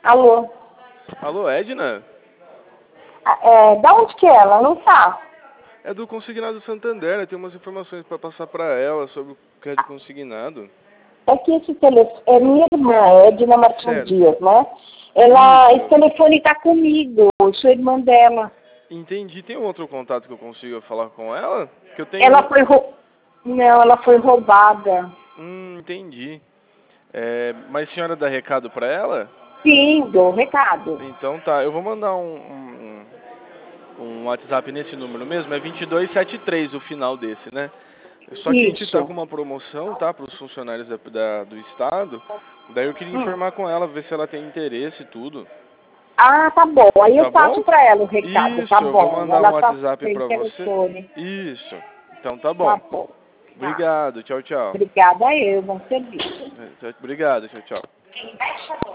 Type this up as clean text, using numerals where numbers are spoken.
Alô? Alô, Edna? Da onde que é ela? Não tá. É do Consignado Santander, né? Tem umas informações para passar para ela sobre o que é de consignado. É que esse telefone... É minha irmã, Edna Martins Certo. Dias, né? Isso. Esse telefone tá comigo. Eu sou irmã dela. Entendi. Tem um outro contato que eu consiga falar com ela? Que eu tenho... Ela foi Não, ela foi roubada. Entendi. Mas a senhora dá recado para ela? Sim, dou recado. Então tá, eu vou mandar um WhatsApp nesse número mesmo, é 2273 o final desse, né? Só que a gente tá com Isso. uma promoção, tá, para os funcionários do estado, daí eu queria Hum. informar com ela, ver se ela tem interesse e tudo, Ah, tá bom. Aí eu tá passo bom? pra ela o recado, tá Isso, eu vou bom. mandar um Ela tá WhatsApp sem para você. telefone. Isso, então tá Tá bom. bom. Tá. Obrigado, tchau, tchau. Obrigada a eu, bom serviço. Obrigado, tchau, tchau.